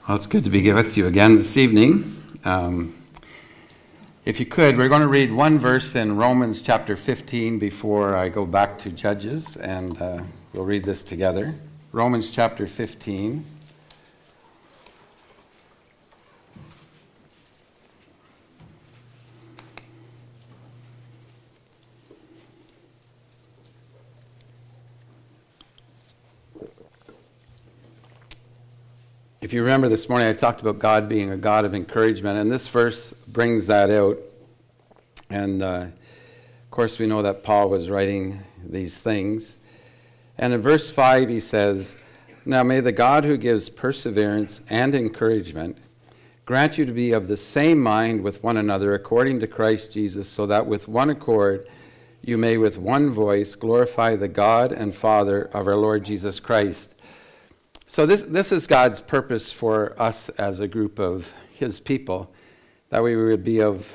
Well, it's good to be with you again this evening. If you could, we're going to read one verse in Romans chapter 15 before I go back to Judges, and we'll read this together. Romans chapter 15. If you remember this morning, I talked about God being a God of encouragement, and this verse brings that out. And of course, we know that Paul was writing these things. And in verse 5, he says, "Now may the God who gives perseverance and encouragement grant you to be of the same mind with one another according to Christ Jesus, so that with one accord you may with one voice glorify the God and Father of our Lord Jesus Christ." So this is God's purpose for us as a group of his people, that we would be of,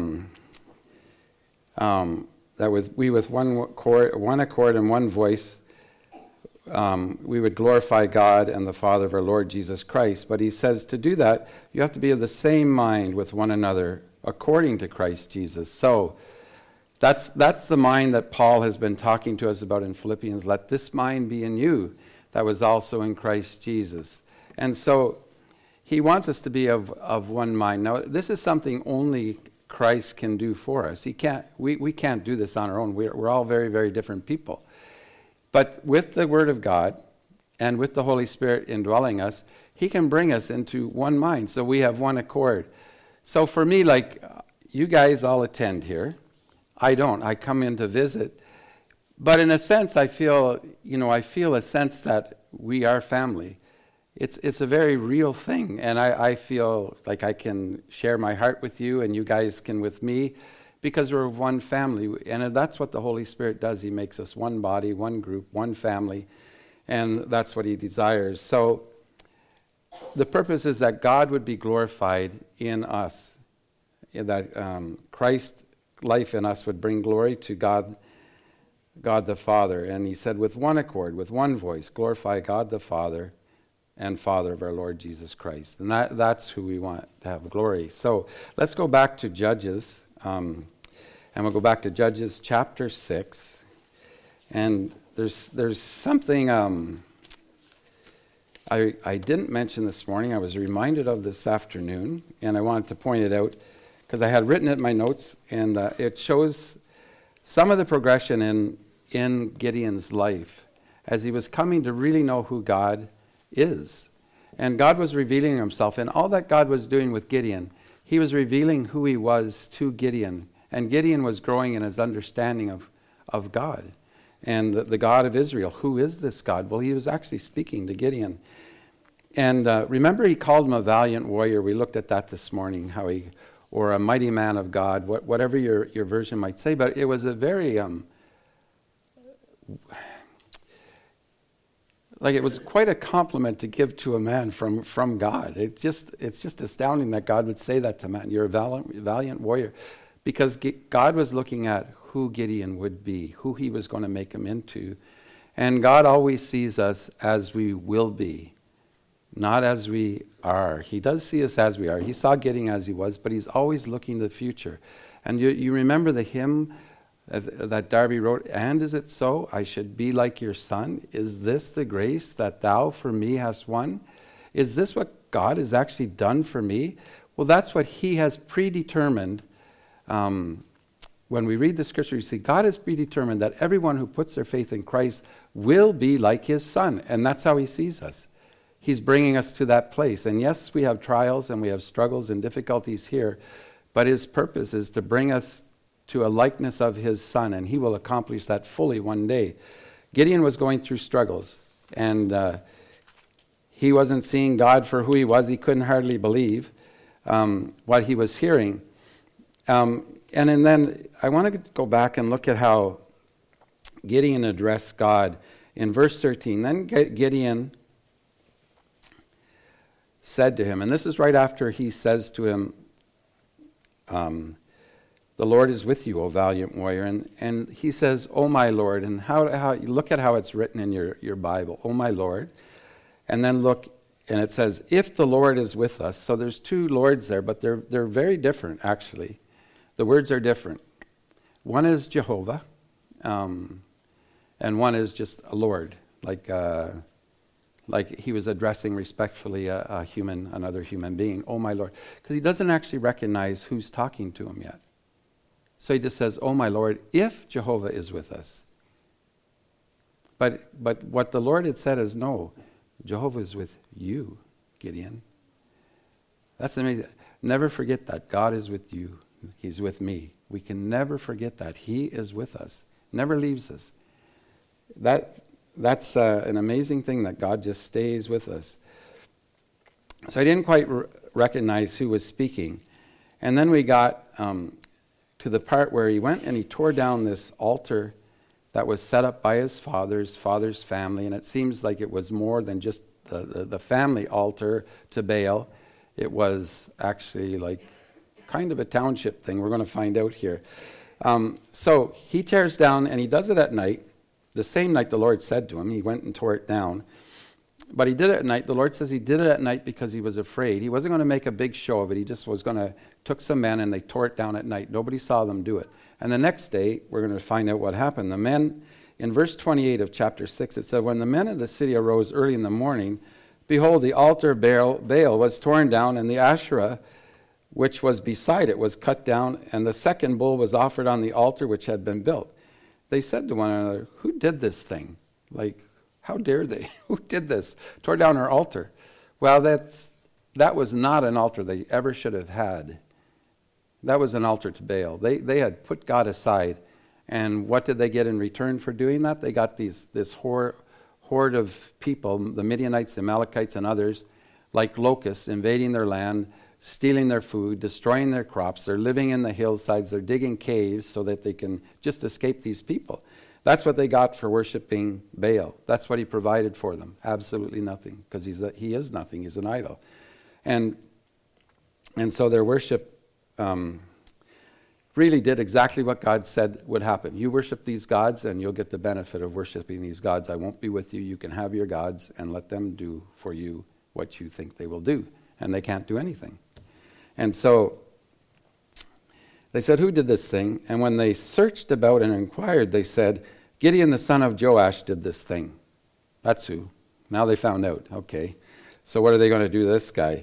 we with one accord and one voice, we would glorify God and the Father of our Lord Jesus Christ. But he says to do that, you have to be of the same mind with one another according to Christ Jesus. So that's the mind that Paul has been talking to us about in Philippians. Let this mind be in you that was also in Christ Jesus. And so he wants us to be of one mind. Now, this is something only Christ can do for us. We can't do this on our own. We're all very, very different people. But with the Word of God and with the Holy Spirit indwelling us, he can bring us into one mind. So we have one accord. So for me, like you guys all attend here. I don't. I come in to visit. But in a sense, I feel a sense that we are family. It's a very real thing, and I feel like I can share my heart with you, and you guys can with me, because we're one family, and that's what the Holy Spirit does. He makes us one body, one group, one family, and that's what he desires. So the purpose is that God would be glorified in us, that Christ's life in us would bring glory to God the Father. And he said, with one accord, with one voice, glorify God the Father and Father of our Lord Jesus Christ. And that's who we want to have glory. So let's go back to Judges. And we'll go back to Judges chapter 6. And there's something I didn't mention this morning. I was reminded of this afternoon, and I wanted to point it out because I had written it in my notes, and it shows some of the progression in Gideon's life as he was coming to really know who God is. And God was revealing himself. And all that God was doing with Gideon, he was revealing who he was to Gideon. And Gideon was growing in his understanding of God and the God of Israel. Who is this God? Well, he was actually speaking to Gideon. And remember, he called him a valiant warrior. We looked at that this morning, or a mighty man of God, whatever your version might say. But it was a very, it was quite a compliment to give to a man from God. It's just astounding that God would say that to a man. You're a valiant warrior. Because God was looking at who Gideon would be, who he was going to make him into. And God always sees us as we will be, not as we are. He does see us as we are. He saw Gideon as he was, but he's always looking to the future. And you remember the hymn that Darby wrote, "And is it so? I should be like your son. Is this the grace that thou for me hast won? Is this what God has actually done for me?" Well, that's what he has predetermined. When we read the scripture, you see God has predetermined that everyone who puts their faith in Christ will be like his son. And that's how he sees us. He's bringing us to that place. And yes, we have trials and we have struggles and difficulties here, but his purpose is to bring us to a likeness of his son, and he will accomplish that fully one day. Gideon was going through struggles, and he wasn't seeing God for who he was. He couldn't hardly believe what he was hearing. And then I want to go back and look at how Gideon addressed God in verse 13. Then Gideon said to him, and this is right after he says to him, "The Lord is with you, O valiant warrior." And he says, "Oh my Lord." And how look at how it's written in your Bible, "Oh my Lord." And then look And it says, if the Lord is with us. So there's two Lords there, but they're very different, actually. The words are different. One is Jehovah, and one is just a Lord, like he was addressing respectfully another human being, oh my Lord. Because he doesn't actually recognize who's talking to him yet. So he just says, oh my Lord, if Jehovah is with us. But what the Lord had said is, no, Jehovah is with you, Gideon. That's amazing. Never forget that. God is with you. He's with me. We can never forget that. He is with us. Never leaves us. That's an amazing thing, that God just stays with us. So I didn't quite recognize who was speaking. And then we got to the part where he went and he tore down this altar that was set up by his father's family. And it seems like it was more than just the family altar to Baal. It was actually like kind of a township thing. We're going to find out here. So he tears down, and he does it at night. The same night the Lord said to him, he went and tore it down. But he did it at night. The Lord says he did it at night because he was afraid. He wasn't going to make a big show of it. He just was took some men and they tore it down at night. Nobody saw them do it. And the next day, we're going to find out what happened. The men, in verse 28 of chapter 6, it said, when the men of the city arose early in the morning, behold, the altar of Baal was torn down, and the Asherah, which was beside it, was cut down, and the second bull was offered on the altar which had been built. They said to one another, who did this thing? Like, how dare they? Who did this? Tore down our altar. Well, that was not an altar they ever should have had. That was an altar to Baal. They had put God aside. And what did they get in return for doing that? They got this horde of people, the Midianites, the Amalekites, and others, like locusts, invading their land, stealing their food, destroying their crops. They're living in the hillsides. They're digging caves so that they can just escape these people. That's what they got for worshiping Baal. That's what he provided for them. Absolutely nothing, because he is nothing. He's an idol. And so their worship really did exactly what God said would happen. You worship these gods, and you'll get the benefit of worshiping these gods. I won't be with you. You can have your gods and let them do for you what you think they will do. And they can't do anything. And so they said, who did this thing? And when they searched about and inquired, they said, Gideon the son of Joash did this thing. That's who. Now they found out. Okay. So what are they going to do to this guy?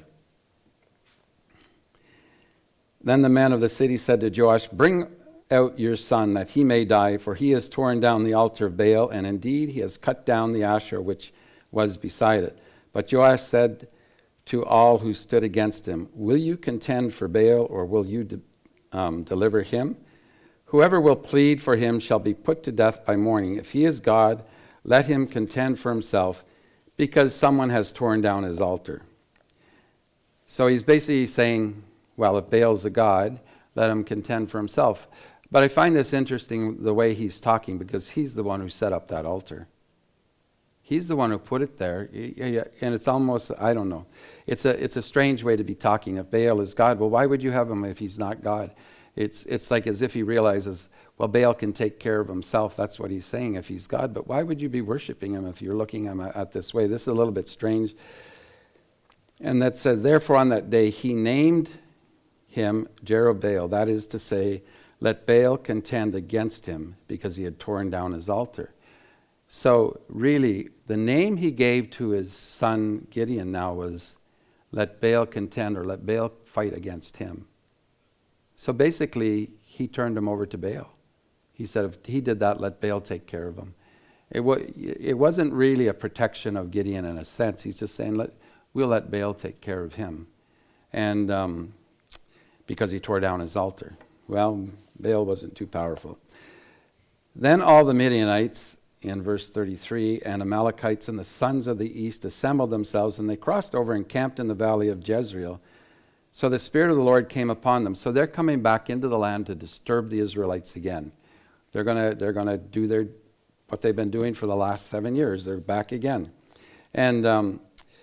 Then the men of the city said to Joash, bring out your son that he may die, for he has torn down the altar of Baal, and indeed he has cut down the Asherah which was beside it. But Joash said to all who stood against him, will you contend for Baal, or will you deliver him? Whoever will plead for him shall be put to death by morning. If he is God, let him contend for himself, because someone has torn down his altar. So he's basically saying, well, if Baal's a god, let him contend for himself. But I find this interesting, the way he's talking, because he's the one who set up that altar. He's the one who put it there, and it's almost, I don't know. It's a strange way to be talking. If Baal is God, well, why would you have him if he's not God? It's like as if he realizes, well, Baal can take care of himself. That's what he's saying if he's God. But why would you be worshiping him if you're looking at him at this way? This is a little bit strange. And that says, therefore on that day he named him Jerubbaal. That is to say, let Baal contend against him, because he had torn down his altar. So really, the name he gave to his son Gideon now was, let Baal contend, or let Baal fight against him. So basically, he turned him over to Baal. He said, if he did that, let Baal take care of him. It wasn't really a protection of Gideon in a sense. He's just saying, we'll let Baal take care of him. And because he tore down his altar. Well, Baal wasn't too powerful. Then all the Midianites, in verse 33, and Amalekites and the sons of the east assembled themselves, and they crossed over and camped in the valley of Jezreel. So the Spirit of the Lord came upon them. So they're coming back into the land to disturb the Israelites again. They're gonna do what they've been doing for the last 7 years. They're back again. And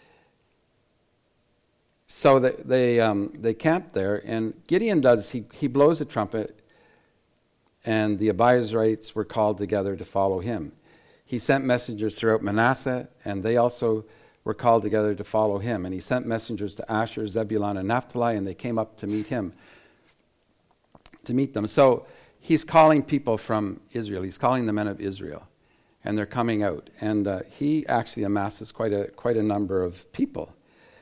so they camped there, and Gideon he blows a trumpet, and the Abiezrites were called together to follow him. He sent messengers throughout Manasseh, and they also were called together to follow him. And he sent messengers to Asher, Zebulun, and Naphtali, and they came up to meet him, to meet them. So he's calling people from Israel. He's calling the men of Israel, and they're coming out. And he actually amasses quite a number of people.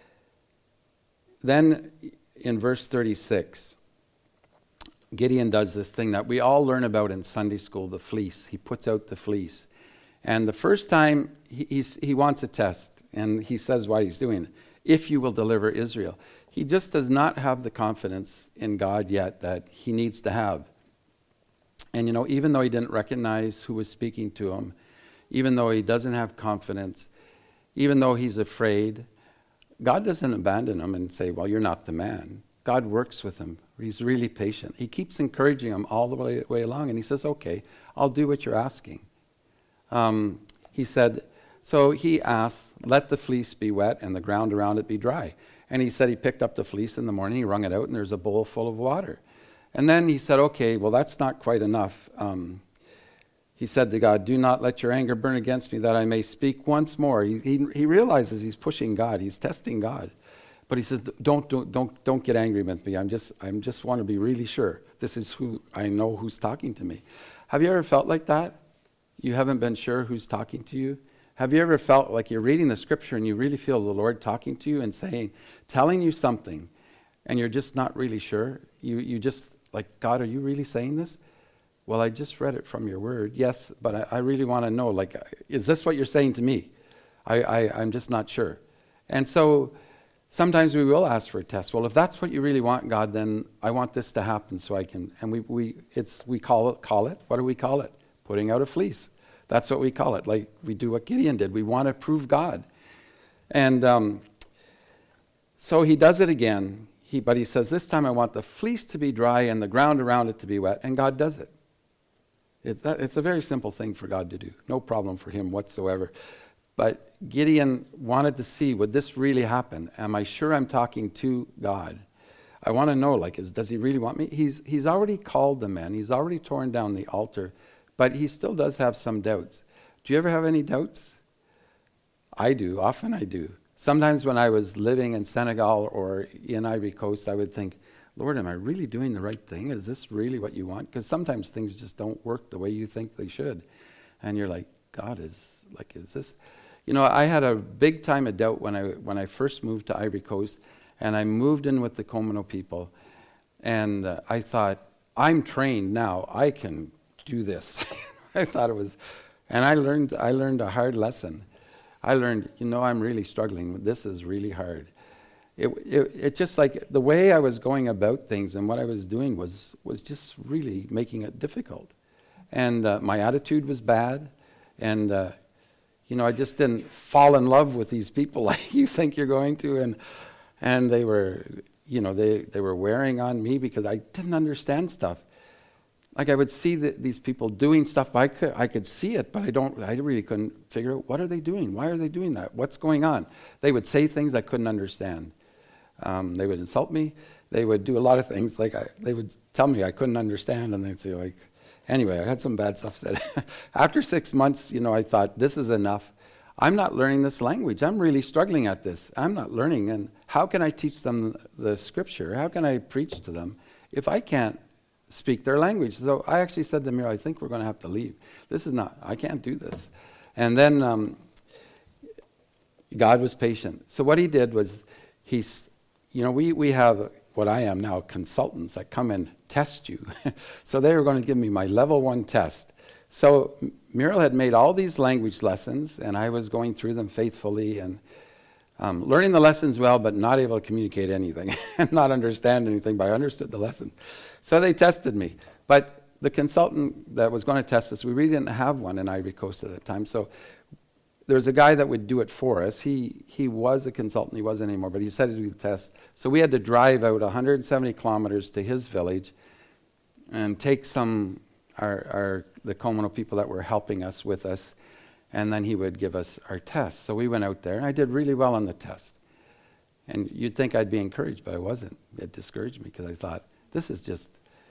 Then in verse 36, Gideon does this thing that we all learn about in Sunday school, the fleece. He puts out the fleece. And the first time he wants a test, and he says why he's doing it. If you will deliver Israel. He just does not have the confidence in God yet that he needs to have. And even though he didn't recognize who was speaking to him, even though he doesn't have confidence, even though he's afraid, God doesn't abandon him and say, well, you're not the man. God works with him. He's really patient. He keeps encouraging him all the way along, and he says, okay, I'll do what you're asking. He said, so he asked, let the fleece be wet and the ground around it be dry. And he said he picked up the fleece in the morning, he wrung it out, and there's a bowl full of water. And then he said, okay, well, that's not quite enough. He said to God, do not let your anger burn against me that I may speak once more. He realizes he's pushing God. He's testing God. But he says, don't get angry with me. I'm just want to be really sure. This is who I know who's talking to me. Have you ever felt like that? You haven't been sure who's talking to you? Have you ever felt like you're reading the scripture and you really feel the Lord talking to you and telling you something, and you're just not really sure? You just like, God, are you really saying this? Well, I just read it from your word. Yes, but I really want to know, like, is this what you're saying to me? I'm just not sure. And so sometimes we will ask for a test. Well, if that's what you really want, God, then I want this to happen so I can. And we call it. What do we call it? Putting out a fleece. That's what we call it. Like we do what Gideon did. We want to prove God. And so he does it again. But he says, this time I want the fleece to be dry and the ground around it to be wet. And God does it. It's a very simple thing for God to do. No problem for him whatsoever. But Gideon wanted to see, would this really happen? Am I sure I'm talking to God? I want to know, does he really want me? He's already called the men. He's already torn down the altar. But he still does have some doubts. Do you ever have any doubts? I do. Often I do. Sometimes when I was living in Senegal or in Ivory Coast, I would think, Lord, am I really doing the right thing? Is this really what you want? Because sometimes things just don't work the way you think they should. And you're like, God, is this? I had a big time of doubt when I first moved to Ivory Coast, and I moved in with the Komino people. And I thought, I'm trained now. I can do this. I thought it was, and I learned a hard lesson. I learned, I'm really struggling. This is really hard. It just like the way I was going about things and what I was doing was just really making it difficult. And my attitude was bad. And, I just didn't fall in love with these people like you think you're going to. And they were, they were wearing on me because I didn't understand stuff. Like I would see these people doing stuff, I could see it, but I really couldn't figure out, what are they doing? Why are they doing that? What's going on? They would say things I couldn't understand. They would insult me. They would do a lot of things. They would tell me I couldn't understand, and they'd say anyway, I had some bad stuff said. After 6 months, I thought, this is enough. I'm not learning this language. I'm really struggling at this. I'm not learning, and how can I teach them the scripture? How can I preach to them if I can't speak their language? So I actually said to Mira, I think we're going to have to leave. I can't do this. And then God was patient. So what he did was, we have what I am now, consultants that come and test you. So they were going to give me my level 1 test. So Muriel had made all these language lessons, and I was going through them faithfully and learning the lessons well, but not able to communicate anything and not understand anything, but I understood the lesson. So they tested me. But the consultant that was going to test us, we really didn't have one in Ivory Coast at the time. So there was a guy that would do it for us. He was a consultant. He wasn't anymore, but he said to do the test. So we had to drive out 170 kilometers to his village and take the Komino people that were helping us with us, and then he would give us our test. So we went out there, and I did really well on the test. And you'd think I'd be encouraged, but I wasn't. It discouraged me because I thought, this is just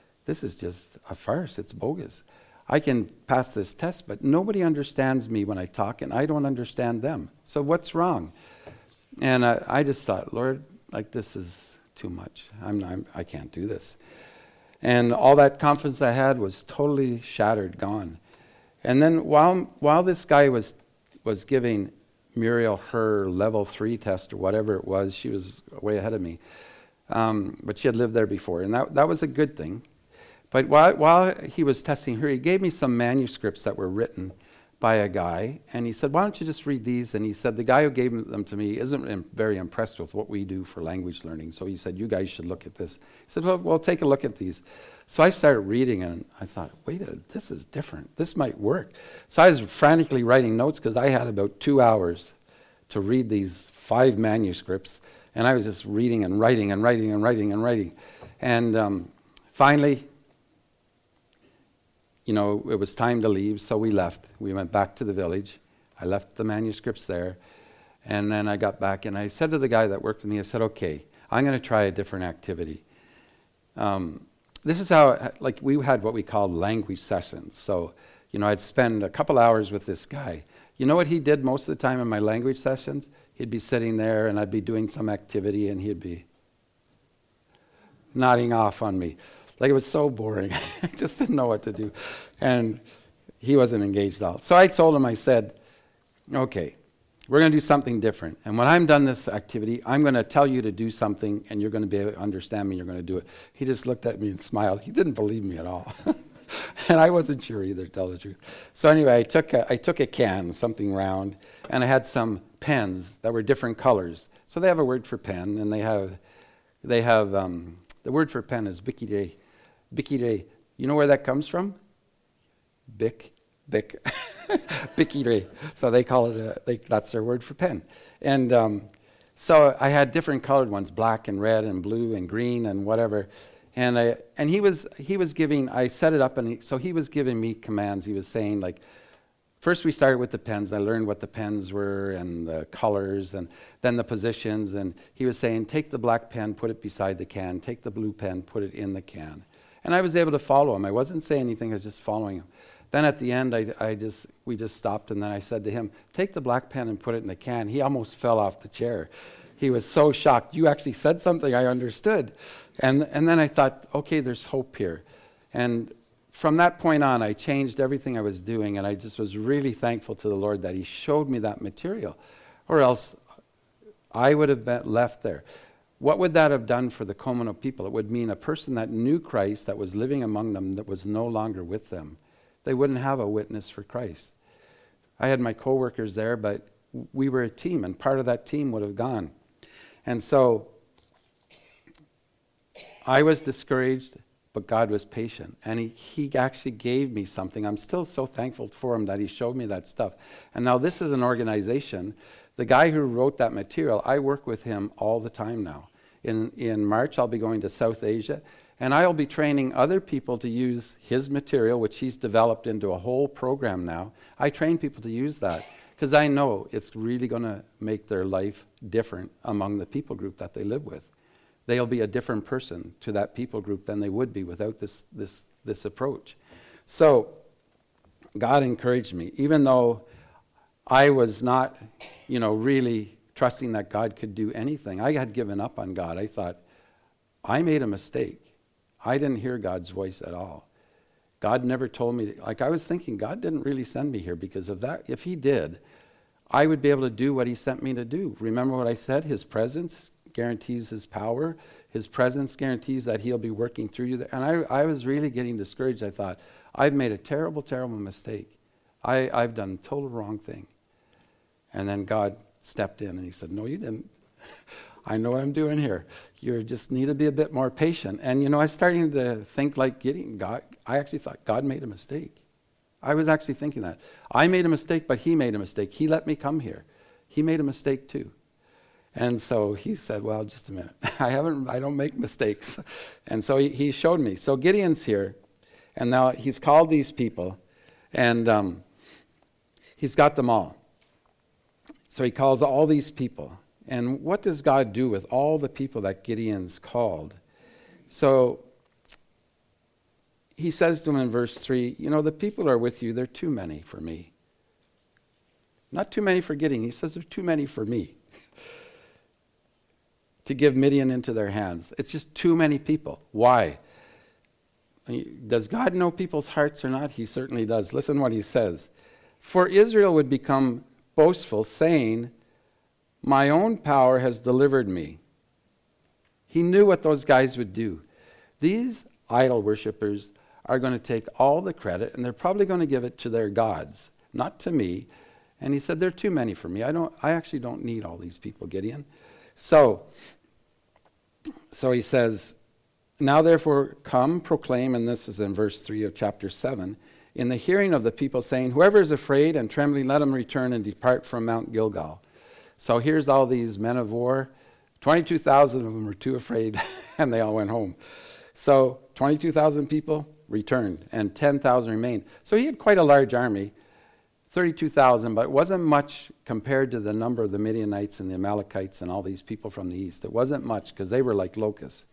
a farce. It's bogus. I can pass this test, but nobody understands me when I talk, and I don't understand them. So what's wrong? And I just thought, Lord, like this is too much. I can't do this. And all that confidence I had was totally shattered, gone. And then while this guy was giving Muriel her level 3 test or whatever it was, she was way ahead of me. But she had lived there before, and that was a good thing. But while he was testing her, he gave me some manuscripts that were written by a guy, and he said, why don't you just read these? And he said, the guy who gave them to me isn't very impressed with what we do for language learning, so he said, you guys should look at this. He said, well, take a look at these. So I started reading, and I thought, this is different. This might work. So I was frantically writing notes because I had about 2 hours to read these 5 manuscripts, and I was just reading and writing and writing and writing and writing. And finally, it was time to leave, so we left. We went back to the village. I left the manuscripts there, and then I got back, and I said to the guy that worked with me, I said, okay, I'm going to try a different activity. This is how, we had what we called language sessions. So, I'd spend a couple hours with this guy. You know what he did most of the time in my language sessions? He'd be sitting there, and I'd be doing some activity, and he'd be nodding off on me. Like, it was so boring. I just didn't know what to do. And he wasn't engaged at all. So I told him, I said, okay, we're going to do something different. And when I'm done this activity, I'm going to tell you to do something, and you're going to be able to understand me, you're going to do it. He just looked at me and smiled. He didn't believe me at all. And I wasn't sure either, to tell the truth. So anyway, I took a can, something round, and I had some pens that were different colors. So they have a word for pen, and they have the word for pen is Bic-idé. Bic-idé. You know where that comes from? Bic. Bic-idé. So they call it, that's their word for pen. And so I had different colored ones, black and red and blue and green and whatever. And he was giving, I set it up, and so he was giving me commands. He was saying, first we started with the pens. I learned what the pens were and the colors and then the positions. And he was saying, take the black pen, put it beside the can. Take the blue pen, put it in the can. And I was able to follow him. I wasn't saying anything, I was just following him. Then at the end, we just stopped, and then I said to him, take the black pen and put it in the can. He almost fell off the chair. He was so shocked. You actually said something I understood. And then I thought, okay, there's hope here. And from that point on, I changed everything I was doing, and I just was really thankful to the Lord that he showed me that material, or else I would have been left there. What would that have done for the Komano people? It would mean a person that knew Christ, that was living among them, that was no longer with them. They wouldn't have a witness for Christ. I had my co-workers there, but we were a team, and part of that team would have gone. And so I was discouraged, but God was patient, and he actually gave me something. I'm still so thankful for him that he showed me that stuff. And now this is an organization. The guy who wrote that material, I work with him all the time now. In March, I'll be going to South Asia, and I'll be training other people to use his material, which he's developed into a whole program now. I train people to use that because I know it's really going to make their life different among the people group that they live with. They'll be a different person to that people group than they would be without this approach. So God encouraged me, even though I was not, really trusting that God could do anything. I had given up on God. I thought, I made a mistake. I didn't hear God's voice at all. God never told me, I was thinking, God didn't really send me here because of that. If he did, I would be able to do what he sent me to do. Remember what I said? His presence guarantees his power. His presence guarantees that he'll be working through you. And I was really getting discouraged. I thought, I've made a terrible, terrible mistake. I've done the total wrong thing. And then God stepped in and he said, no, you didn't. I know what I'm doing here. You just need to be a bit more patient. And, I was starting to think like Gideon. God, I actually thought God made a mistake. I was actually thinking that. I made a mistake, but he made a mistake. He let me come here. He made a mistake too. And so he said, well, just a minute. I don't make mistakes. And so he showed me. So Gideon's here, and now he's called these people, and he's got them all. So he calls all these people. And what does God do with all the people that Gideon's called? So he says to him in verse 3, the people who are with you, they're too many for me. Not too many for Gideon. He says they're too many for me. to give Midian into their hands. It's just too many people. Why? Does God know people's hearts or not? He certainly does. Listen what he says. For Israel would become boastful, saying, my own power has delivered me. He knew what those guys would do. These idol worshippers are going to take all the credit, and they're probably going to give it to their gods, not to me. And he said, they're too many for me. I actually don't need all these people, Gideon. So he says, now therefore come, proclaim, and this is in verse 3 of chapter 7, in the hearing of the people, saying, whoever is afraid and trembling, let him return and depart from Mount Gilgal. So here's all these men of war. 22,000 of them were too afraid, and they all went home. So 22,000 people returned, and 10,000 remained. So he had quite a large army, 32,000, but it wasn't much compared to the number of the Midianites and the Amalekites and all these people from the east. It wasn't much, because they were like locusts.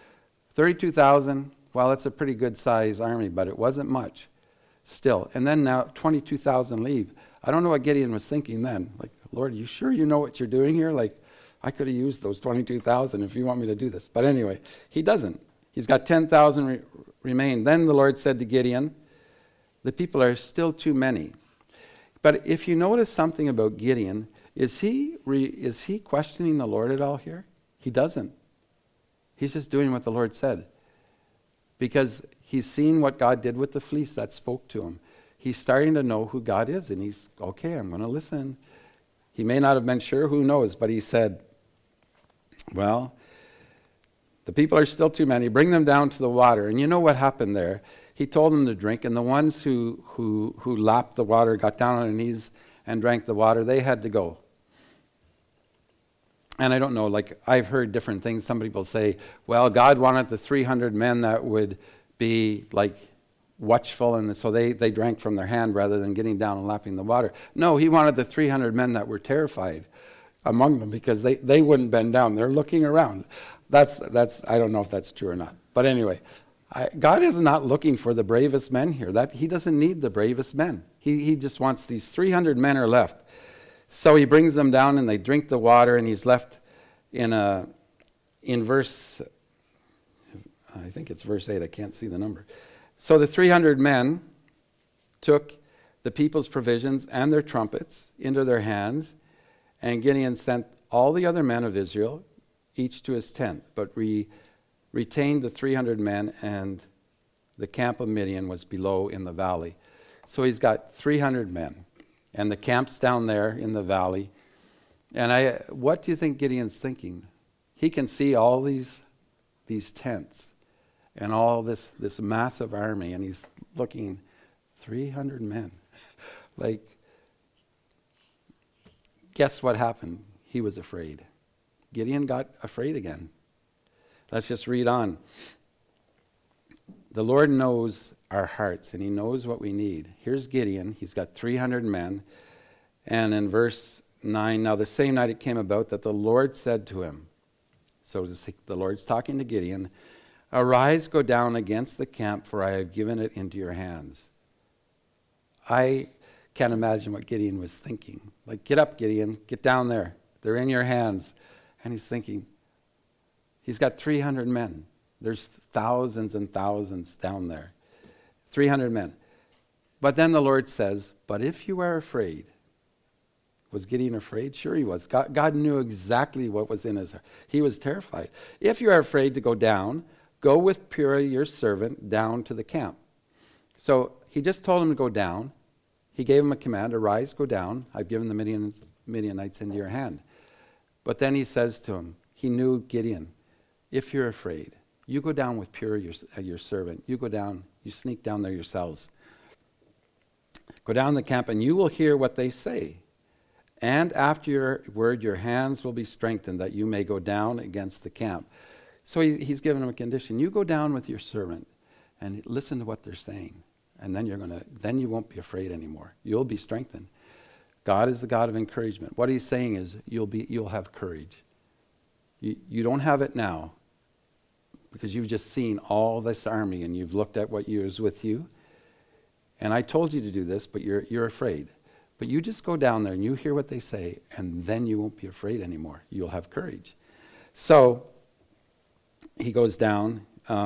32,000, well, that's a pretty good size army, but it wasn't much still. And then now 22,000 leave. I don't know what Gideon was thinking then. Like, Lord, you sure you know what you're doing here? Like, I could have used those 22,000 if you want me to do this. But anyway, he doesn't. He's got 10,000 remain. Then the Lord said to Gideon, the people are still too many. But if you notice something about Gideon, is he questioning the Lord at all here? He doesn't. He's just doing what the Lord said. Because he's seen what God did with the fleece that spoke to him. He's starting to know who God is, and he's, okay, I'm going to listen. He may not have been sure, who knows, but he said, well, the people are still too many. Bring them down to the water. And you know what happened there? He told them to drink, and the ones who lapped the water, got down on their knees and drank the water, they had to go. And I don't know, like, I've heard different things. Some people say, well, God wanted the 300 men that would be, like, watchful, and so they drank from their hand rather than getting down and lapping the water. No, he wanted the 300 men that were terrified among them, because they wouldn't bend down. They're looking around. That's I don't know if that's true or not. But anyway, God is not looking for the bravest men here. He doesn't need the bravest men. He just wants these 300 men are left. So he brings them down, and they drink the water, and he's left in verse, I think it's verse 8, I can't see the number. So the 300 men took the people's provisions and their trumpets into their hands, and Gideon sent all the other men of Israel, each to his tent, but retained the 300 men, and the camp of Midian was below in the valley. So he's got 300 men, and the camp's down there in the valley. And what do you think Gideon's thinking? He can see all these tents and all this massive army, and he's looking, 300 men. Like, guess what happened? He was afraid. Gideon got afraid again. Let's just read on. The Lord knows our hearts, and he knows what we need. Here's Gideon. He's got 300 men. And in verse 9, now the same night it came about that the Lord said to him, so the Lord's talking to Gideon, arise, go down against the camp, for I have given it into your hands. I can't imagine what Gideon was thinking. Like, get up, Gideon, get down there. They're in your hands. And he's thinking, he's got 300 men. There's thousands and thousands down there. 300 men. But then the Lord says, but if you are afraid, was Gideon afraid? Sure he was. God knew exactly what was in his heart. He was terrified. If you are afraid to go down, go with Purah your servant down to the camp. So he just told him to go down. He gave him a command, arise, go down. I've given the Midianites into your hand. But then he says to him, he knew Gideon, if you're afraid, you go down with Purah your servant. You go down, you sneak down there yourselves. Go down the camp, and you will hear what they say. And after your word, your hands will be strengthened, that you may go down against the camp. So he's given him a condition. You go down with your servant and listen to what they're saying. And then you won't be afraid anymore. You'll be strengthened. God is the God of encouragement. What he's saying is you'll have courage. You don't have it now because you've just seen all this army and you've looked at what is with you. And I told you to do this, but you're afraid. But you just go down there and you hear what they say, and then you won't be afraid anymore. You'll have courage. So he goes down.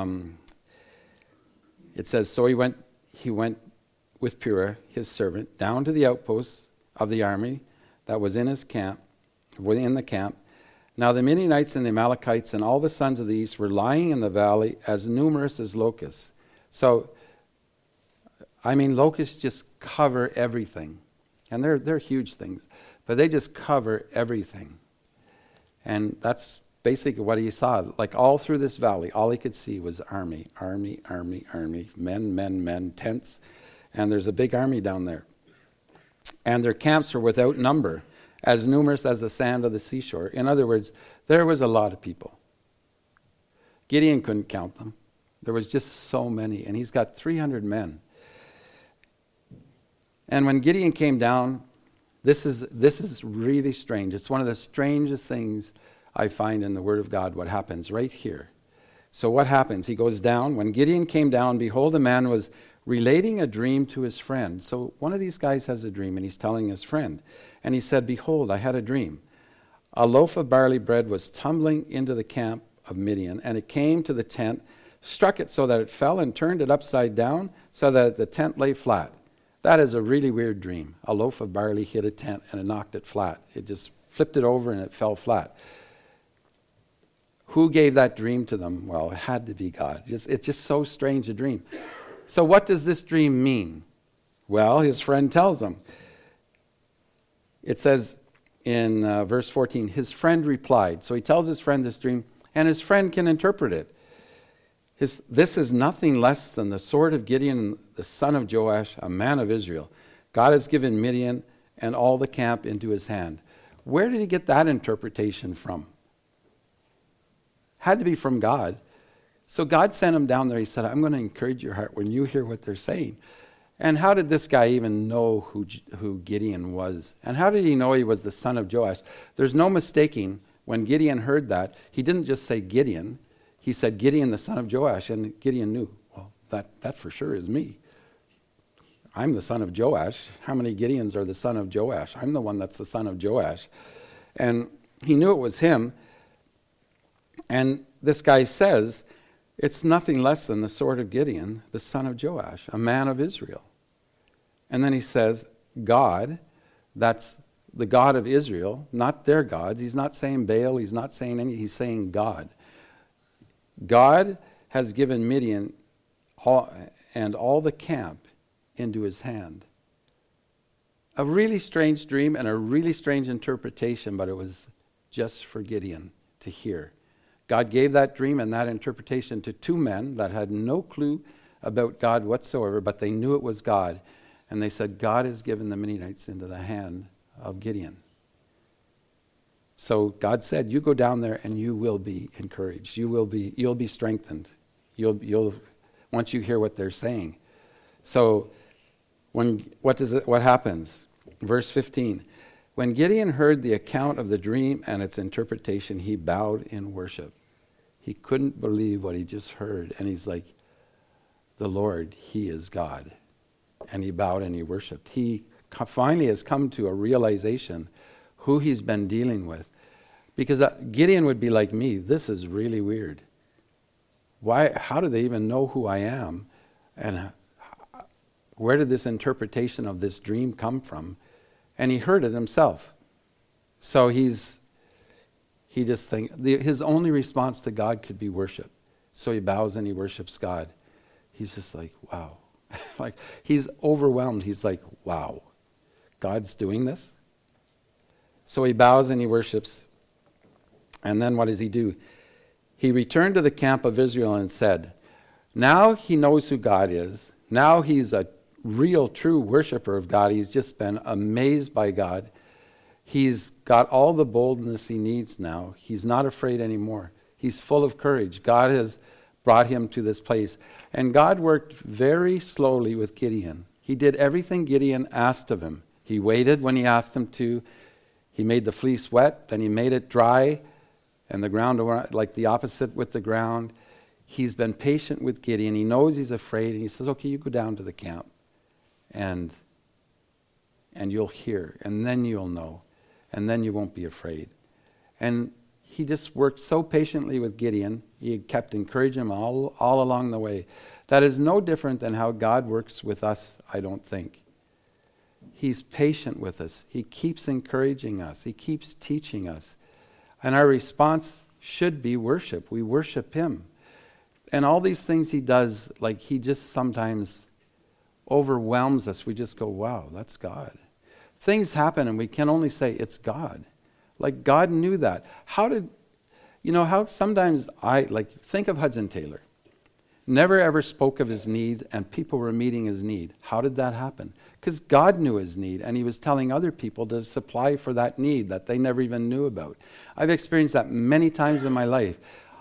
It says, so he went with Purah, his servant, down to the outposts of the army that was in his camp, within the camp. Now the Midianites and the Amalekites and all the sons of the east were lying in the valley as numerous as locusts. So, locusts just cover everything. And they're huge things. But they just cover everything. And that's basically what he saw. Like all through this valley, all he could see was army, army, army, army, men, men, men, tents. And there's a big army down there. And their camps were without number, as numerous as the sand of the seashore. In other words, there was a lot of people. Gideon couldn't count them. There was just so many. And he's got 300 men. And when Gideon came down, this is really strange. It's one of the strangest things I find in the Word of God, what happens right here. So what happens? He goes down. When Gideon came down, behold, a man was relating a dream to his friend. So one of these guys has a dream, and he's telling his friend. And he said, behold, I had a dream. A loaf of barley bread was tumbling into the camp of Midian, and it came to the tent, struck it so that it fell, and turned it upside down so that the tent lay flat. That is a really weird dream. A loaf of barley hit a tent, and it knocked it flat. It just flipped it over, and it fell flat. Who gave that dream to them? Well, it had to be God. It's just so strange a dream. So what does this dream mean? Well, his friend tells him. It says in verse 14, his friend replied. So he tells his friend this dream, and his friend can interpret it. This is nothing less than the sword of Gideon, the son of Joash, a man of Israel. God has given Midian and all the camp into his hand. Where did he get that interpretation from? Had to be from God. So God sent him down there. He said, I'm going to encourage your heart when you hear what they're saying. And how did this guy even know who Gideon was? And how did he know he was the son of Joash? There's no mistaking when Gideon heard that. He didn't just say Gideon. He said Gideon, the son of Joash. And Gideon knew, well, that for sure is me. I'm the son of Joash. How many Gideons are the son of Joash? I'm the one that's the son of Joash. And he knew it was him. And this guy says, it's nothing less than the sword of Gideon, the son of Joash, a man of Israel. And then he says, God, that's the God of Israel, not their gods. He's not saying Baal, he's not saying anything, he's saying God. God has given Midian and all the camp into his hand. A really strange dream and a really strange interpretation, but it was just for Gideon to hear. God gave that dream and that interpretation to two men that had no clue about God whatsoever, but they knew it was God. And they said, God has given the Midianites into the hand of Gideon. So God said, you go down there and you will be encouraged. You'll be strengthened. You'll once you hear what they're saying. So what happens? Verse 15. When Gideon heard the account of the dream and its interpretation, he bowed in worship. He couldn't believe what he just heard. And he's like, the Lord, he is God. And he bowed and he worshiped. He finally has come to a realization who he's been dealing with. Because Gideon would be like me, this is really weird. How do they even know who I am? And where did this interpretation of this dream come from? And he heard it himself. So he just thinks, his only response to God could be worship. So he bows and he worships God. He's just like, wow. Like, he's overwhelmed. He's like, wow, God's doing this? So he bows and he worships. And then what does he do? He returned to the camp of Israel and said, now he knows who God is. Now he's a real, true worshiper of God. He's just been amazed by God. He's got all the boldness he needs now. He's not afraid anymore. He's full of courage. God has brought him to this place. And God worked very slowly with Gideon. He did everything Gideon asked of him. He waited when he asked him to. He made the fleece wet, then he made it dry, and the ground, like the opposite with the ground. He's been patient with Gideon. He knows he's afraid, and he says, okay, you go down to the camp. And you'll hear, and then you'll know, and then you won't be afraid. And he just worked so patiently with Gideon. He kept encouraging him all along the way. That is no different than how God works with us, I don't think. He's patient with us. He keeps encouraging us. He keeps teaching us. And our response should be worship. We worship him. And all these things he does, like he just sometimes overwhelms us. We just go, wow, that's God. Things happen and we can only say it's God. Like God knew that. How sometimes think of Hudson Taylor. Never ever spoke of his need and people were meeting his need. How did that happen? Because God knew his need and he was telling other people to supply for that need that they never even knew about. I've experienced that many times in my life.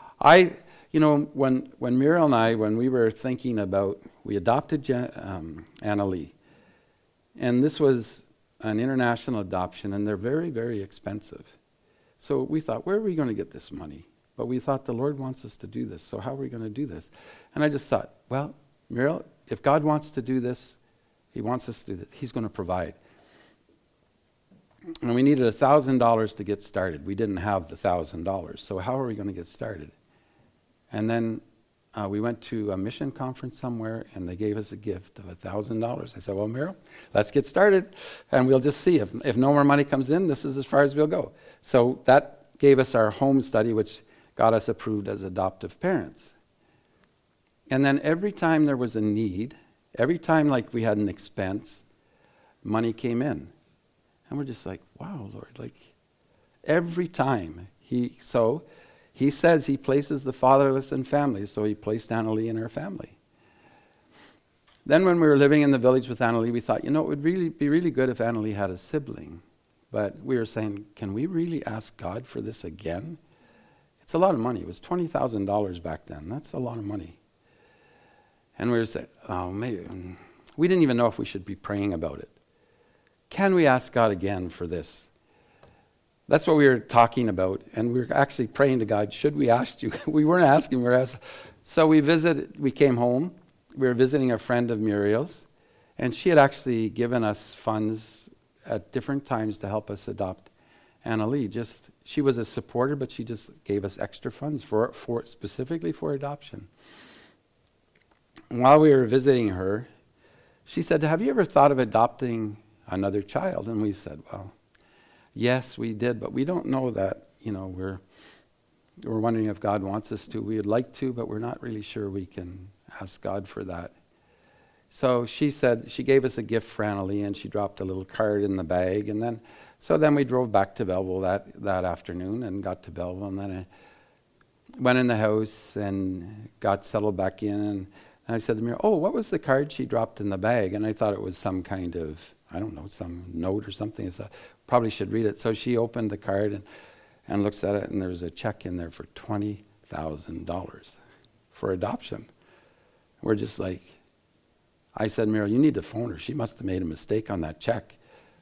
When Muriel and I, when we were thinking about, we adopted Anna Lee. And this was an international adoption and they're very, very expensive. So we thought, where are we going to get this money? But we thought the Lord wants us to do this, so how are we going to do this? And I just thought, well, Muriel, if God wants to do this, he wants us to do this. He's going to provide. And we needed $1,000 to get started. We didn't have the $1,000, so how are we going to get started? And then we went to a mission conference somewhere, and they gave us a gift of $1,000. I said, well, Muriel, let's get started, and we'll just see. If no more money comes in, this is as far as we'll go. So that gave us our home study, which got us approved as adoptive parents. And then every time there was a need, every time like we had an expense, money came in. And we're just like, wow, Lord, like every time. He says he places the fatherless in families, so he placed Anna Lee in her family. Then when we were living in the village with Anna Lee, we thought, it would really be really good if Anna Lee had a sibling. But we were saying, can we really ask God for this again? It's a lot of money. It was $20,000 back then. That's a lot of money. And we were saying, maybe. We didn't even know if we should be praying about it. Can we ask God again for this? That's what we were talking about. And we were actually praying to God, should we ask you? We weren't asking, we were asking. So we came home. We were visiting a friend of Muriel's. And she had actually given us funds at different times to help us adopt Anna Lee. She was a supporter, but she just gave us extra funds for specifically for adoption. While we were visiting her, she said, have you ever thought of adopting another child? And we said, well, yes, we did, but we don't know that, we're wondering if God wants us to. We would like to, but we're not really sure we can ask God for that. So she said, she gave us a gift for Anna Lee, and she dropped a little card in the bag, and then we drove back to Belleville that afternoon and got to Belleville, and then I went in the house and got settled back in, and I said to Miriam, what was the card she dropped in the bag? And I thought it was some kind of, some note or something. So probably should read it. So she opened the card and looks at it, and there's a check in there for $20,000 for adoption. We're just like, I said, Miriam, you need to phone her. She must have made a mistake on that check.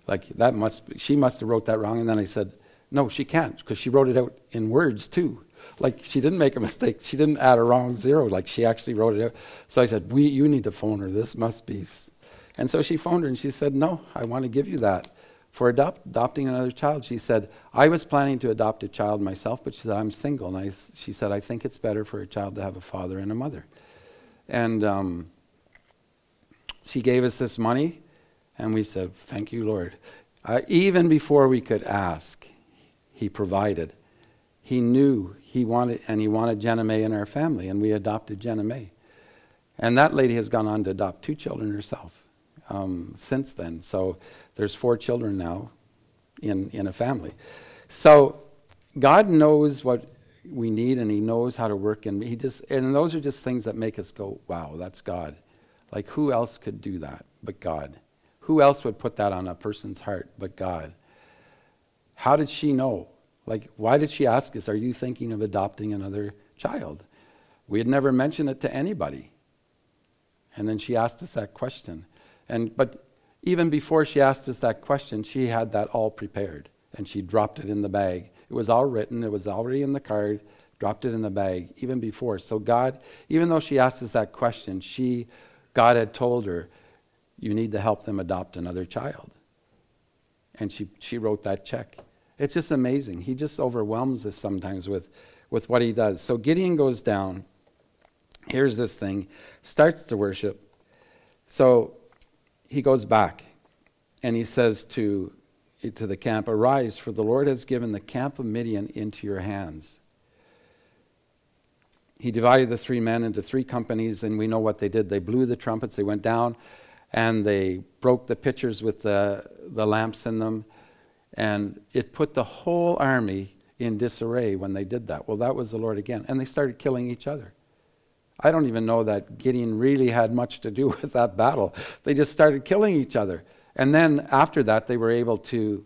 She must have wrote that wrong. And then I said, no, she can't, because she wrote it out in words too. Like, she didn't make a mistake. She didn't add a wrong zero. Like, she actually wrote it out. So I said, you need to phone her. This must be. And so she phoned her, and she said, no, I want to give you that for adopting another child. She said, I was planning to adopt a child myself, but she said, I'm single. And she said, I think it's better for a child to have a father and a mother. And she gave us this money, and we said, thank you, Lord. Even before we could ask, he provided. He knew he wanted Jenna May in our family, and we adopted Jenna May. And that lady has gone on to adopt 2 children herself since then. So there's 4 children now in a family. So God knows what we need, and he knows how to work, and those are just things that make us go, wow, that's God. Like, who else could do that but God? Who else would put that on a person's heart but God? How did she know? Like, why did she ask us, are you thinking of adopting another child? We had never mentioned it to anybody. And then she asked us that question. But even before she asked us that question, she had that all prepared. And she dropped it in the bag. It was all written. It was already in the card. Dropped it in the bag even before. So God, even though she asked us that question, God had told her, you need to help them adopt another child. And she wrote that check. It's just amazing. He just overwhelms us sometimes with what he does. So Gideon goes down. Here's this thing. Starts to worship. So he goes back. And he says to the camp, "Arise, for the Lord has given the camp of Midian into your hands." He divided the 3 men into 3 companies, and we know what they did. They blew the trumpets, they went down, and they broke the pitchers with the lamps in them. And it put the whole army in disarray when they did that. Well, that was the Lord again. And they started killing each other. I don't even know that Gideon really had much to do with that battle. They just started killing each other. And then after that, they were able to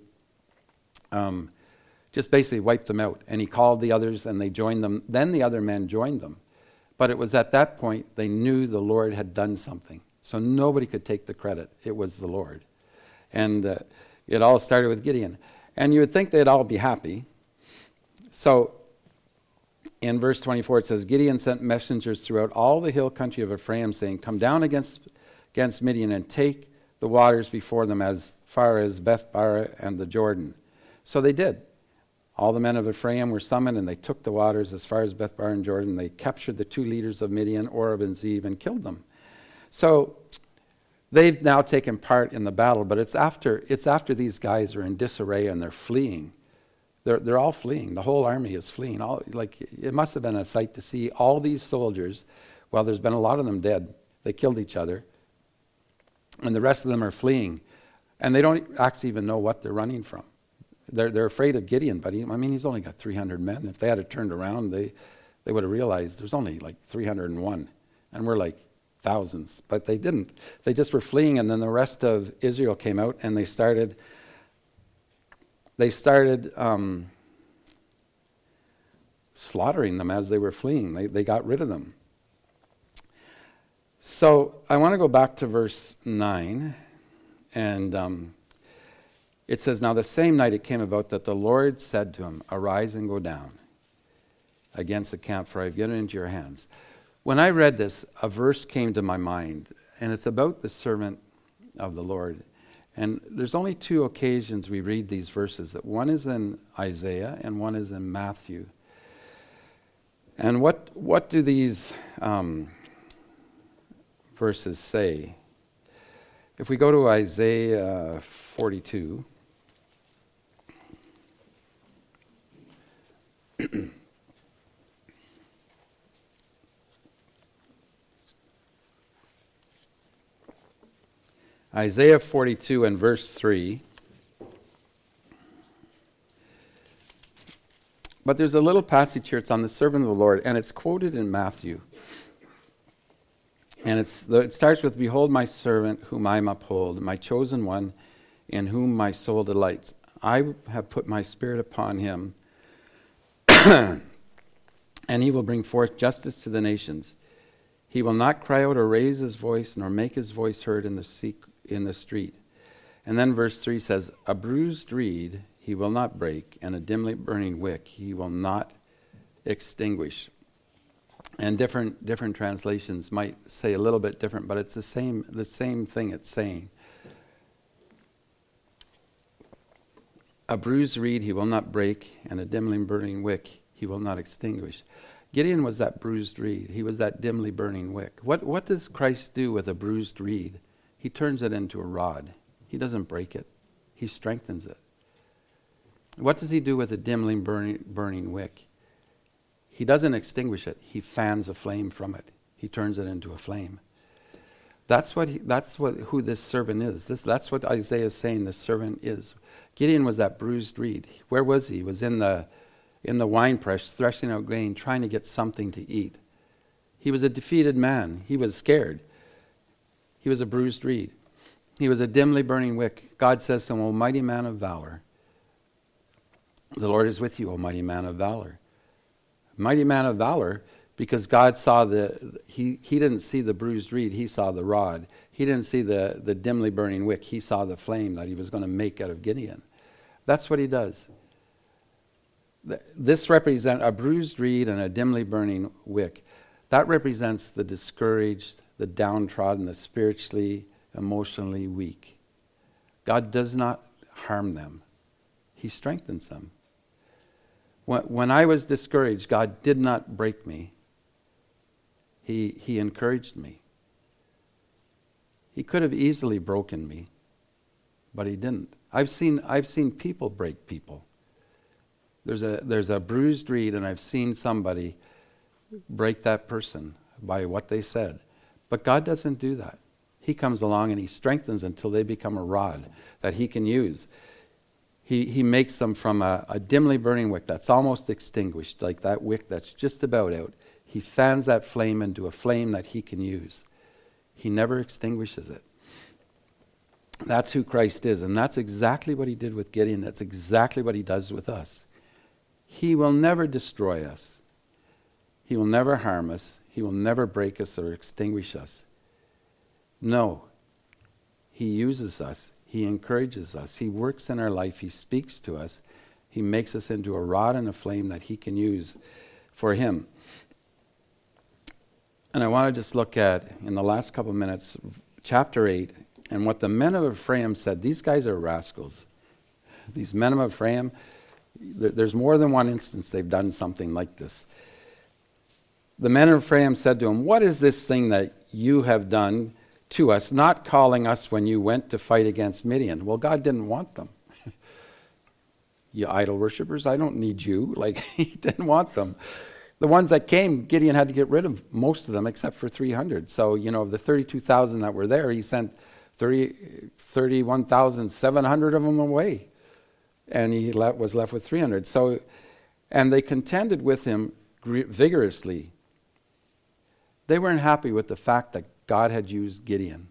just basically wipe them out. And he called the others and they joined them. Then the other men joined them. But it was at that point they knew the Lord had done something. So nobody could take the credit. It was the Lord. And it all started with Gideon. And you would think they'd all be happy. So in verse 24 it says, Gideon sent messengers throughout all the hill country of Ephraim, saying, "Come down against Midian and take the waters before them as far as Beth-barah and the Jordan." So they did. All the men of Ephraim were summoned, and they took the waters as far as Beth-barah and Jordan. They captured the 2 leaders of Midian, Oreb and Zeb, and killed them. So they've now taken part in the battle, but it's after these guys are in disarray and they're fleeing. They're all fleeing. The whole army is fleeing. It must have been a sight to see all these soldiers. Well, there's been a lot of them dead. They killed each other. And the rest of them are fleeing. And they don't actually even know what they're running from. They're afraid of Gideon, but he's only got 300 men. If they had it turned around, they would have realized there's only like 301. And we're like thousands. But they didn't. They just were fleeing, and then the rest of Israel came out and they started slaughtering them as they were fleeing. They got rid of them. So I want to go back to verse 9. And it says, "Now the same night it came about that the Lord said to him, 'Arise and go down against the camp, for I have given it into your hands.'" When I read this, a verse came to my mind, and it's about the servant of the Lord. And there's only 2 occasions we read these verses. One is in Isaiah and one is in Matthew. And what do these verses say? If we go to Isaiah 42, Isaiah 42 and verse 3. But there's a little passage here. It's on the servant of the Lord, and it's quoted in Matthew. And it starts with, "Behold my servant whom I uphold, my chosen one in whom my soul delights. I have put my spirit upon him, and he will bring forth justice to the nations. He will not cry out or raise his voice, nor make his voice heard in the street." And then verse 3 says, "A bruised reed he will not break, and a dimly burning wick he will not extinguish." And different translations might say a little bit different, but it's the same thing it's saying. A bruised reed he will not break, and a dimly burning wick he will not extinguish. Gideon was that bruised reed. He was that dimly burning wick. What does Christ do with a bruised reed? He turns it into a rod. He doesn't break it. He strengthens it. What does he do with a dimly burning wick? He doesn't extinguish it. He fans a flame from it. He turns it into a flame. That's who this servant is. That's what Isaiah is saying this servant is. Gideon was that bruised reed. Where was he? He was in the winepress, threshing out grain, trying to get something to eat. He was a defeated man. He was scared. He was a bruised reed. He was a dimly burning wick. God says to him, "O mighty man of valor, the Lord is with you, O mighty man of valor." Mighty man of valor, because God saw he didn't see the bruised reed, he saw the rod. He didn't see the dimly burning wick, he saw the flame that he was going to make out of Gideon. That's what he does. This represents a bruised reed and a dimly burning wick. That represents the discouraged, the downtrodden, the spiritually, emotionally weak. God does not harm them. He strengthens them. When I was discouraged, God did not break me. He encouraged me. He could have easily broken me, but he didn't. I've seen people break people. There's a bruised reed, and I've seen somebody break that person by what they said. But God doesn't do that. He comes along and he strengthens until they become a rod that he can use. He makes them from a dimly burning wick that's almost extinguished, like that wick that's just about out. He fans that flame into a flame that he can use. He never extinguishes it. That's who Christ is, and that's exactly what he did with Gideon. That's exactly what he does with us. He will never destroy us. He will never harm us. He will never break us or extinguish us. No. He uses us. He encourages us. He works in our life. He speaks to us. He makes us into a rod and a flame that he can use for him. And I want to just look at, in the last couple of minutes, chapter 8, and what the men of Ephraim said. These guys are rascals. These men of Ephraim, there's more than one instance they've done something like this. The men of Ephraim said to him, "What is this thing that you have done to us, not calling us when you went to fight against Midian?" Well, God didn't want them. You idol worshippers, I don't need you. Like, he didn't want them. The ones that came, Gideon had to get rid of most of them except for 300. So, of the 32,000 that were there, he sent 31,700 of them away. And he was left with 300. So, and they contended with him vigorously. They weren't happy with the fact that God had used Gideon.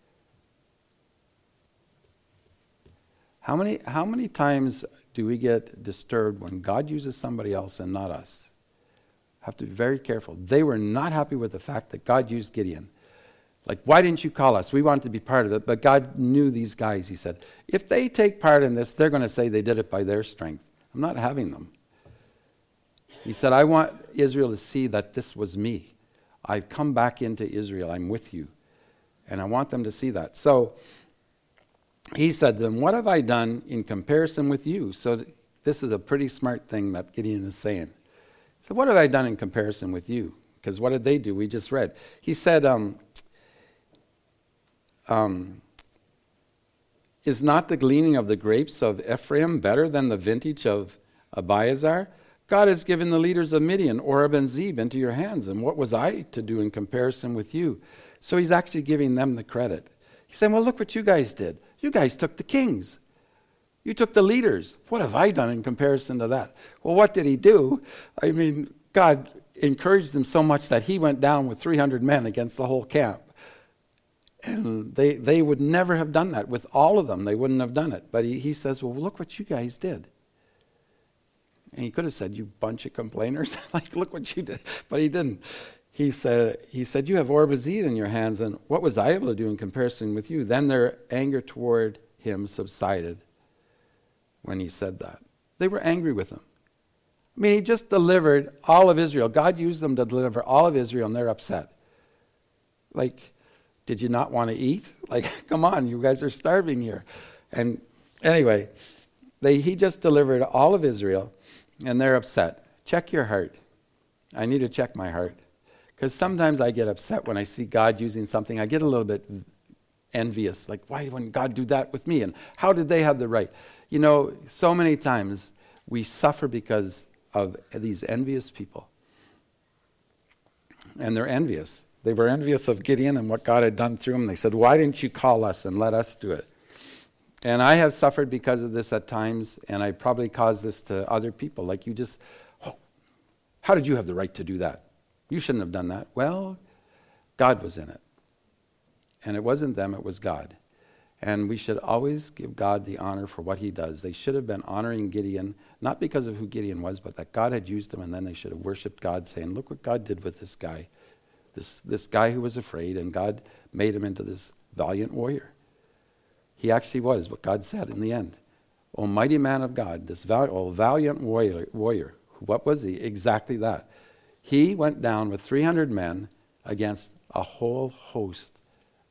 How many times do we get disturbed when God uses somebody else and not us? Have to be very careful. They were not happy with the fact that God used Gideon. Like, why didn't you call us? We wanted to be part of it. But God knew these guys. He said, if they take part in this, they're going to say they did it by their strength. I'm not having them. He said, I want Israel to see that this was me. I've come back into Israel. I'm with you. And I want them to see that. So he said to them, what have I done in comparison with you? So this is a pretty smart thing that Gideon is saying. So what have I done in comparison with you? Because what did they do? We just read. He said, is not the gleaning of the grapes of Ephraim better than the vintage of Abiezar? God has given the leaders of Midian, Oreb and Zeb, into your hands. And what was I to do in comparison with you? So he's actually giving them the credit. He's saying, well, look what you guys did. You guys took the kings. You took the leaders. What have I done in comparison to that? Well, what did he do? I mean, God encouraged them so much that he went down with 300 men against the whole camp. And they would never have done that. With all of them, they wouldn't have done it. But he says, well, look what you guys did. And he could have said, you bunch of complainers. Like, look what you did. But he didn't. He said, you have Oreb and Zeb in your hands, and what was I able to do in comparison with you? Then their anger toward him subsided when he said that. They were angry with him. I mean, he just delivered all of Israel. God used them to deliver all of Israel, and they're upset. Like, did you not want to eat? Like, come on, you guys are starving here. And anyway, he just delivered all of Israel, and they're upset. Check your heart. I need to check my heart. Because sometimes I get upset when I see God using something. I get a little bit envious. Like, why wouldn't God do that with me? And how did they have the right? So many times we suffer because of these envious people. And they're envious. They were envious of Gideon and what God had done through him. They said, why didn't you call us and let us do it? And I have suffered because of this at times, and I probably caused this to other people. Like, how did you have the right to do that? You shouldn't have done that. Well, God was in it. And it wasn't them, it was God. And we should always give God the honor for what he does. They should have been honoring Gideon, not because of who Gideon was, but that God had used him, and then they should have worshipped God, saying, look what God did with this guy. This guy who was afraid, and God made him into this valiant warrior. He actually was what God said in the end. O mighty man of God, this valiant warrior. What was he? Exactly that. He went down with 300 men against a whole host,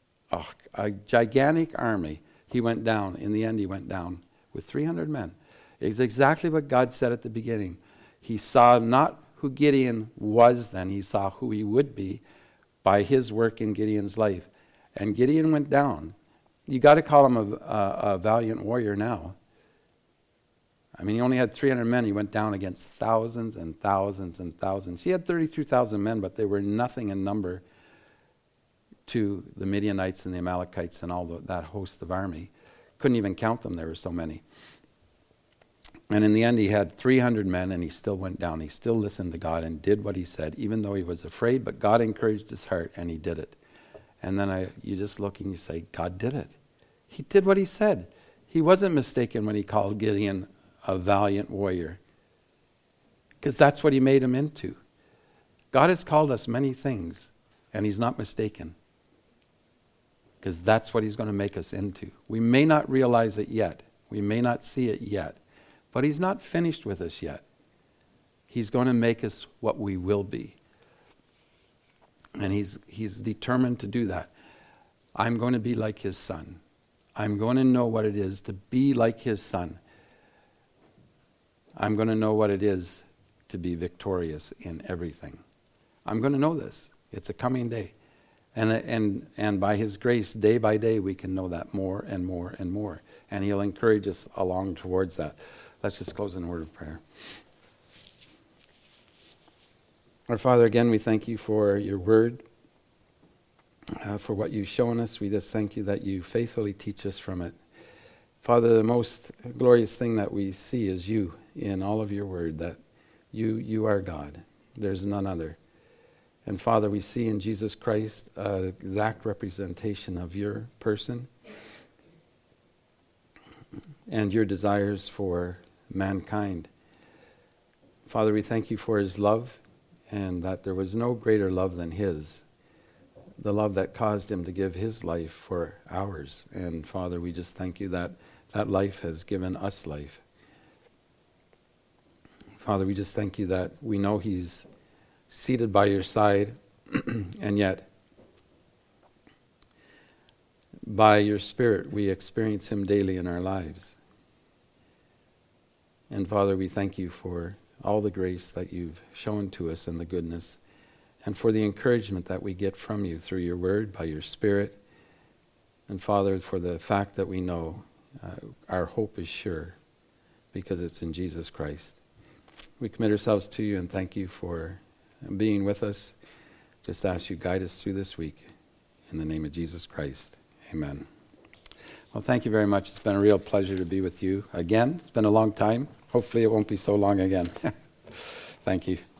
a gigantic army. He went down. In the end, he went down with 300 men. It's exactly what God said at the beginning. He saw not who Gideon was then, he saw who he would be by his work in Gideon's life. And Gideon went down. You got to call him a valiant warrior now. I mean, he only had 300 men. He went down against thousands and thousands and thousands. He had 32,000 men, but they were nothing in number to the Midianites and the Amalekites and all that host of army. Couldn't even count them. There were so many. And in the end, he had 300 men, and he still went down. He still listened to God and did what he said, even though he was afraid, but God encouraged his heart, and he did it. And then you just look and you say, God did it. He did what he said. He wasn't mistaken when he called Gideon a valiant warrior, because that's what he made him into. God has called us many things, and he's not mistaken, because that's what he's going to make us into. We may not realize it yet. We may not see it yet, but he's not finished with us yet. He's going to make us what we will be. And he's determined to do that. I'm going to be like his son. I'm going to know what it is to be like his son. I'm going to know what it is to be victorious in everything. I'm going to know this. It's a coming day. And by his grace, day by day, we can know that more and more and more. And he'll encourage us along towards that. Let's just close in a word of prayer. Our Father, again, we thank you for your word, for what you've shown us. We just thank you that you faithfully teach us from it. Father, the most glorious thing that we see is you in all of your word, that you are God. There's none other. And Father, we see in Jesus Christ an exact representation of your person and your desires for mankind. Father, we thank you for his love, and that there was no greater love than his, the love that caused him to give his life for ours. And Father, we just thank you that that life has given us life. Father, we just thank you that we know he's seated by your side, and yet by your Spirit we experience him daily in our lives. And Father, we thank you for all the grace that you've shown to us and the goodness, and for the encouragement that we get from you through your word, by your Spirit. And Father, for the fact that we know our hope is sure, because it's in Jesus Christ. We commit ourselves to you and thank you for being with us. Just ask you guide us through this week. In the name of Jesus Christ, amen. Well, thank you very much. It's been a real pleasure to be with you again. It's been a long time. Hopefully it won't be so long again. Thank you.